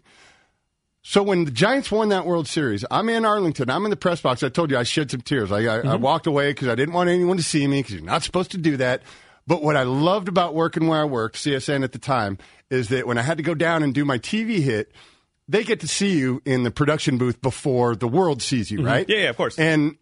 S3: So when the Giants won that World Series, I'm in Arlington. I'm in the press box. I told you I shed some tears. I walked away because I didn't want anyone to see me, because you're not supposed to do that. But what I loved about working where I worked, CSN at the time, is that when I had to go down and do my TV hit, they get to see you in the production booth before the world sees you, right?
S2: Yeah, of course.
S3: And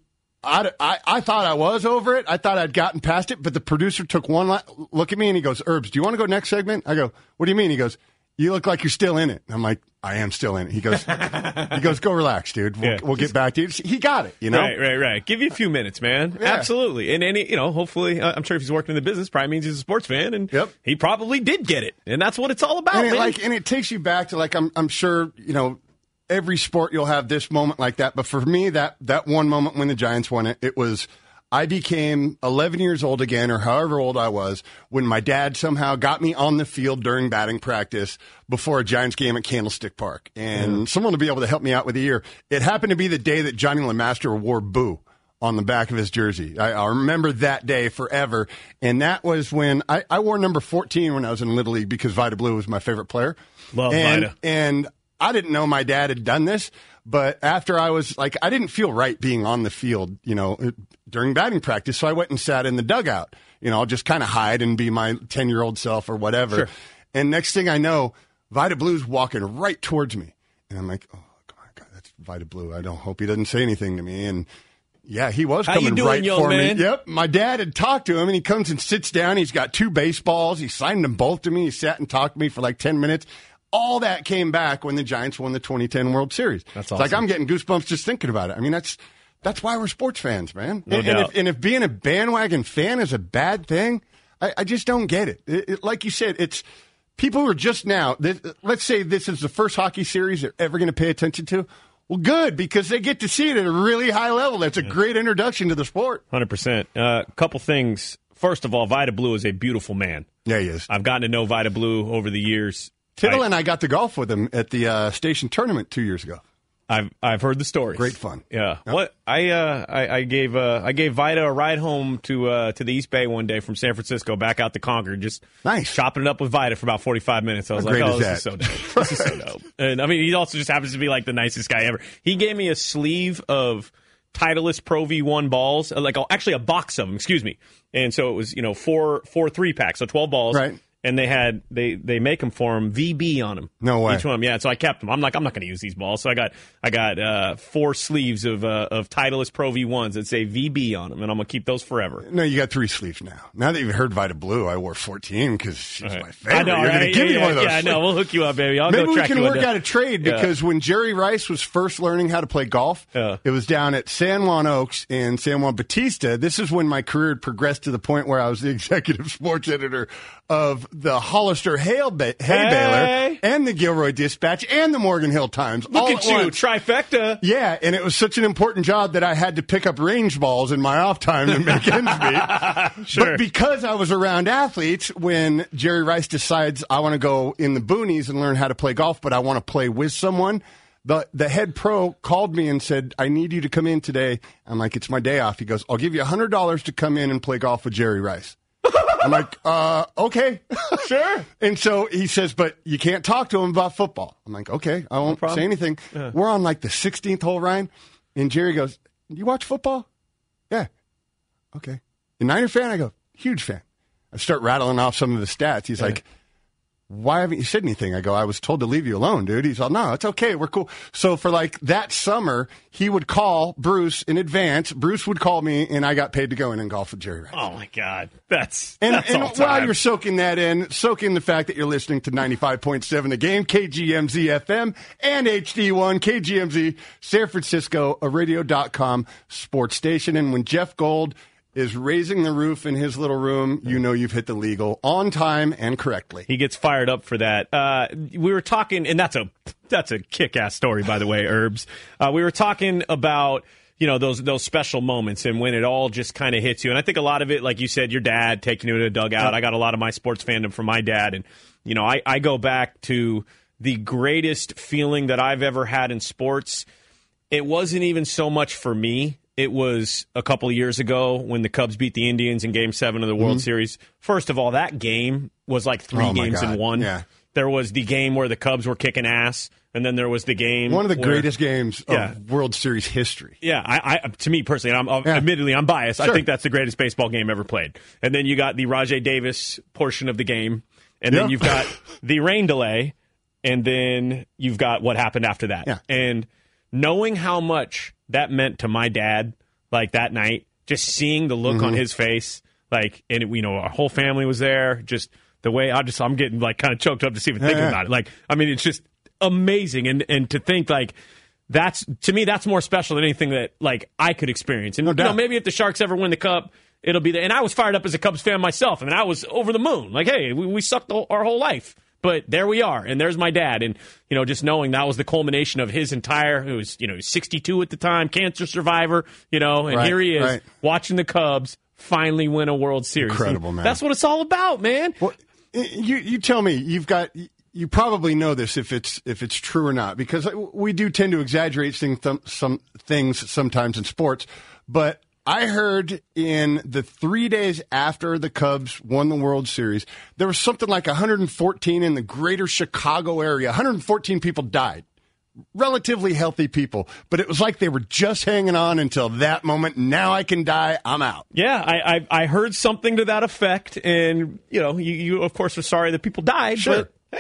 S3: I thought I was over it. I thought I'd gotten past it. But the producer took one look at me and he goes, "Herbs, do you want to go next segment?" I go, "What do you mean?" He goes, "You look like you're still in it." And I'm like, "I am still in it." He goes, "Go relax, dude. We'll get back to you." He got it,
S2: Right. Give you a few minutes, man. Yeah. Absolutely. And hopefully, I'm sure if he's working in the business, probably means he's a sports fan, and he probably did get it. And that's what it's all about,
S3: and it takes you back to, I'm sure, every sport you'll have this moment like that. But for me, that one moment when the Giants won it was, I became 11 years old again, or however old I was, when my dad somehow got me on the field during batting practice before a Giants game at Candlestick Park. And someone to be able to help me out with the year. It happened to be the day that Johnny LeMaster wore Boo on the back of his jersey. I remember that day forever. And that was when I wore number 14 when I was in Little League, because Vida Blue was my favorite player.
S2: Love Vida.
S3: And I didn't know my dad had done this. But after I was I didn't feel right being on the field, during batting practice. So I went and sat in the dugout, I'll just kind of hide and be my 10-year-old self or whatever.
S2: Sure.
S3: And next thing I know, Vida Blue's walking right towards me. And I'm like, oh, my God, that's Vida Blue. I don't hope he doesn't say anything to me. And yeah, he was coming right for me. Yep. My dad had talked to him, and he comes and sits down. He's got 2 baseballs. He signed them both to me. He sat and talked to me for like 10 minutes. all that came back when the Giants won the 2010 World Series.
S2: That's
S3: awesome.
S2: awesome.
S3: It's like I'm getting goosebumps just thinking about it. I mean, that's why we're sports fans, man.
S2: No doubt.
S3: And if being a bandwagon fan is a bad thing, I just don't get it. Like you said, it's people who are just now, let's say this is the first hockey series they're ever going to pay attention to. Well, good, because they get to see it at a really high level. That's a great introduction to the sport.
S2: 100%. A couple things. First of all, Vida Blue is a beautiful man.
S3: Yeah, he is.
S2: I've gotten to know Vida Blue over the years.
S3: Tittle and I got to golf with him at the station tournament 2 years ago.
S2: I've heard the stories.
S3: Great fun.
S2: Yeah. Yep. What I gave Vida a ride home to the East Bay one day from San Francisco back out to Concord. Just
S3: nice
S2: chopping it up with Vida for about 45 minutes. I was like, this is so dope. This is so dope. And I mean, he also just happens to be like the nicest guy ever. He gave me a sleeve of Titleist Pro V1 balls, actually a box of them. Excuse me. And so it was four 3-packs, so 12 balls.
S3: Right.
S2: And they make them for him VB on them.
S3: No way.
S2: Each one of them, yeah. So I kept them. I'm like, I'm not going to use these balls. So I got 4 sleeves of Titleist Pro V1s that say VB on them, and I'm going to keep those forever.
S3: No, you got 3 sleeves now. Now that you've heard Vida Blue, I wore 14 because she's my favorite.
S2: I know,
S3: You're going to give me one of those.
S2: Yeah, I know. We'll hook you up, baby.
S3: Maybe we can work out a trade because when Jerry Rice was first learning how to play golf, it was down at San Juan Oaks and San Juan Bautista. This is when my career had progressed to the point where I was the executive sports editor of the Hollister Hay Baler and the Gilroy Dispatch and the Morgan Hill Times.
S2: Look at you, trifecta.
S3: Yeah, and it was such an important job that I had to pick up range balls in my off time to make ends meet.
S2: Sure.
S3: But because I was around athletes, when Jerry Rice decides I want to go in the boonies and learn how to play golf, but I want to play with someone, the head pro called me and said, I need you to come in today. I'm like, it's my day off. He goes, I'll give you $100 to come in and play golf with Jerry Rice. I'm like, okay.
S2: Sure.
S3: And so he says, but you can't talk to him about football. I'm like, okay, I won't say anything. Yeah. We're on like the 16th hole, Ryan. And Jerry goes, do you watch football? Yeah. Okay. You Niner fan? I go, huge fan. I start rattling off some of the stats. He's like, why haven't you said anything? I go, I was told to leave you alone, dude. He's like, no, it's okay. We're cool. So for like that summer, he would call Bruce in advance. Bruce would call me, and I got paid to go in and golf with Jerry Rice.
S2: Oh, my God. That's
S3: and
S2: all time.
S3: While you're soaking that in, soak in the fact that you're listening to 95.7 The Game, KGMZ FM, and HD1, KGMZ San Francisco, a radio.com sports station. And when Jeff Gold is raising the roof in his little room, you know you've hit the legal on time and correctly.
S2: He gets fired up for that. We were talking, and that's a kick-ass story, by the way, Herbs. We were talking about those special moments and when it all just kind of hits you. And I think a lot of it, like you said, your dad taking you to the dugout. I got a lot of my sports fandom from my dad, and I go back to the greatest feeling that I've ever had in sports. It wasn't even so much for me. It was a couple of years ago when the Cubs beat the Indians in Game 7 of the World Series. First of all, that game was like 3 games in one.
S3: Yeah.
S2: There was the game where the Cubs were kicking ass, and then there was the game.
S3: One of the greatest games of World Series history.
S2: Yeah, I to me personally, admittedly, I'm biased. Sure. I think that's the greatest baseball game ever played. And then you got the Rajay Davis portion of the game, and then you've got the rain delay, and then you've got what happened after that.
S3: Yeah.
S2: And knowing how much that meant to my dad, like that night, just seeing the look on his face, like, and our whole family was there, just the way I'm getting like kind of choked up just even thinking about it. Like, I mean, it's just amazing. And to think like to me, that's more special than anything that like I could experience. And maybe if the Sharks ever win the Cup, it'll be there. And I was fired up as a Cubs fan myself. I mean, I was over the moon. Like, hey, we sucked our whole life. But there we are, and there's my dad, and just knowing that was the culmination of his entire. He was 62 at the time, cancer survivor, and here he is watching the Cubs finally win a World Series.
S3: Incredible, man.
S2: That's what it's all about, man.
S3: Well, you tell me, you probably know this if it's true or not, because we do tend to exaggerate some things sometimes in sports, but I heard in the 3 days after the Cubs won the World Series, there was something like 114 in the greater Chicago area. 114 people died. Relatively healthy people. But it was like they were just hanging on until that moment. Now I can die. I'm out.
S2: Yeah, I heard something to that effect. And, you of course, are sorry that people died.
S3: Sure.
S2: But, hey,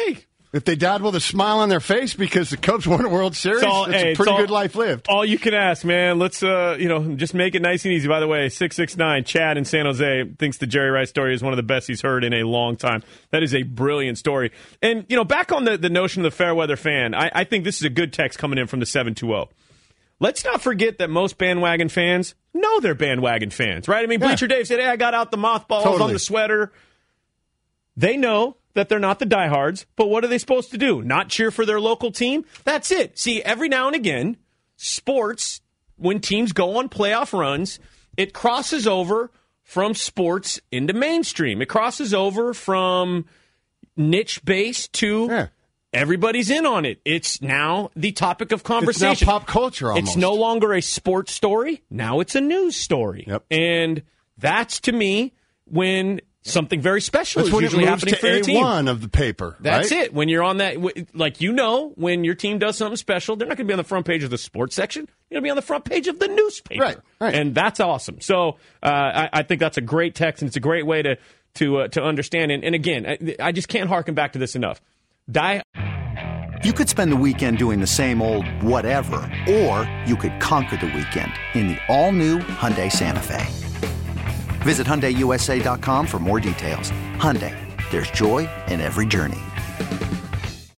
S3: If they died with a smile on their face because the Cubs won a World Series, it's a pretty good life lived.
S2: All you can ask, man. Let's just make it nice and easy. By the way, 669 Chad in San Jose thinks the Jerry Rice story is one of the best he's heard in a long time. That is a brilliant story. And back on the notion of the fair weather fan, I think this is a good text coming in from the 720. Let's not forget that most bandwagon fans know they're bandwagon fans, right? I mean, Bleacher Dave said, "Hey, I got out the mothballs on the sweater." They know that they're not the diehards, but what are they supposed to do? Not cheer for their local team? That's it. See, every now and again, sports, when teams go on playoff runs, it crosses over from sports into mainstream. It crosses over from niche-based to everybody's in on it. It's now the topic of conversation.
S3: It's now pop culture almost.
S2: It's no longer a sports story. Now it's a news story.
S3: Yep.
S2: And that's, to me, when something very special is usually happening for your team.
S3: A1 of the paper.
S2: That's
S3: right?
S2: it. When you're on that, when your team does something special, they're not going to be on the front page of the sports section. You're going to be on the front page of the newspaper.
S3: Right.
S2: And that's awesome. So I think that's a great text, and it's a great way to understand. And again, I just can't harken back to this enough.
S9: You could spend the weekend doing the same old whatever, or you could conquer the weekend in the all-new Hyundai Santa Fe. Visit HyundaiUSA.com for more details. Hyundai, there's joy in every journey.